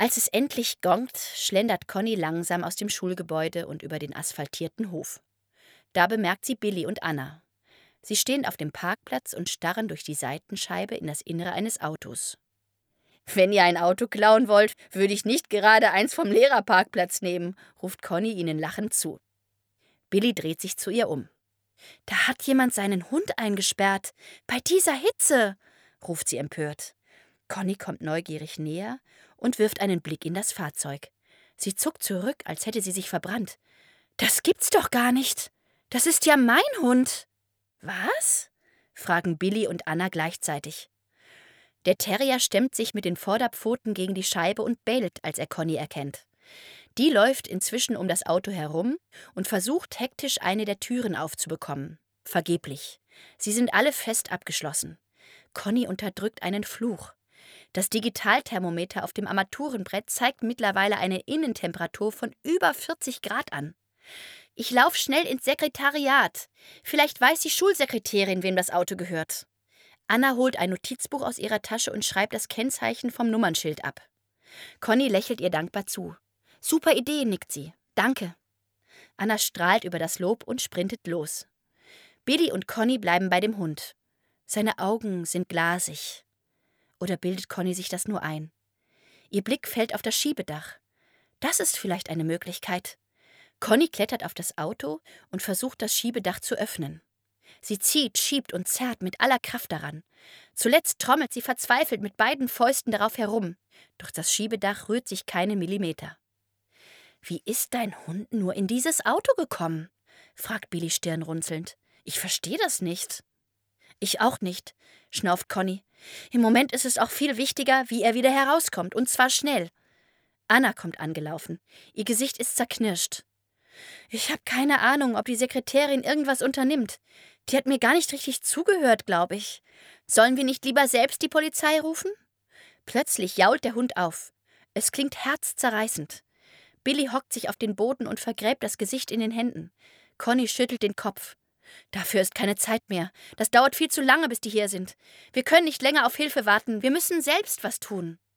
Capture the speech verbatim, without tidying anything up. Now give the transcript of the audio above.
Als es endlich gongt, schlendert Conny langsam aus dem Schulgebäude und über den asphaltierten Hof. Da bemerkt sie Billy und Anna. Sie stehen auf dem Parkplatz und starren durch die Seitenscheibe in das Innere eines Autos. »Wenn ihr ein Auto klauen wollt, würde ich nicht gerade eins vom Lehrerparkplatz nehmen«, ruft Conny ihnen lachend zu. Billy dreht sich zu ihr um. »Da hat jemand seinen Hund eingesperrt. Bei dieser Hitze«, ruft sie empört. Conny kommt neugierig näher und wirft einen Blick in das Fahrzeug. Sie zuckt zurück, als hätte sie sich verbrannt. »Das gibt's doch gar nicht. Das ist ja mein Hund.« »Was?«, fragen Billy und Anna gleichzeitig. Der Terrier stemmt sich mit den Vorderpfoten gegen die Scheibe und bellt, als er Conny erkennt. Die läuft inzwischen um das Auto herum und versucht hektisch, eine der Türen aufzubekommen. Vergeblich. Sie sind alle fest abgeschlossen. Conny unterdrückt einen Fluch. Das Digitalthermometer auf dem Armaturenbrett zeigt mittlerweile eine Innentemperatur von über vierzig Grad an. »Ich lauf schnell ins Sekretariat. Vielleicht weiß die Schulsekretärin, wem das Auto gehört.« Anna holt ein Notizbuch aus ihrer Tasche und schreibt das Kennzeichen vom Nummernschild ab. Conny lächelt ihr dankbar zu. »Super Idee«, nickt sie. »Danke.« Anna strahlt über das Lob und sprintet los. Billy und Conny bleiben bei dem Hund. Seine Augen sind glasig. Oder bildet Conny sich das nur ein? Ihr Blick fällt auf das Schiebedach. Das ist vielleicht eine Möglichkeit. Conny klettert auf das Auto und versucht, das Schiebedach zu öffnen. Sie zieht, schiebt und zerrt mit aller Kraft daran. Zuletzt trommelt sie verzweifelt mit beiden Fäusten darauf herum. Doch das Schiebedach rührt sich keine Millimeter. »Wie ist dein Hund nur in dieses Auto gekommen?«, fragt Billy stirnrunzelnd. »Ich verstehe das nicht.« »Ich auch nicht«, schnauft Conny. »Im Moment ist es auch viel wichtiger, wie er wieder herauskommt, und zwar schnell.« Anna kommt angelaufen. Ihr Gesicht ist zerknirscht. »Ich habe keine Ahnung, ob die Sekretärin irgendwas unternimmt. Die hat mir gar nicht richtig zugehört, glaube ich. Sollen wir nicht lieber selbst die Polizei rufen?« Plötzlich jault der Hund auf. Es klingt herzzerreißend. Billy hockt sich auf den Boden und vergräbt das Gesicht in den Händen. Conny schüttelt den Kopf. »Dafür ist keine Zeit mehr. Das dauert viel zu lange, bis die hier sind. Wir können nicht länger auf Hilfe warten. Wir müssen selbst was tun.«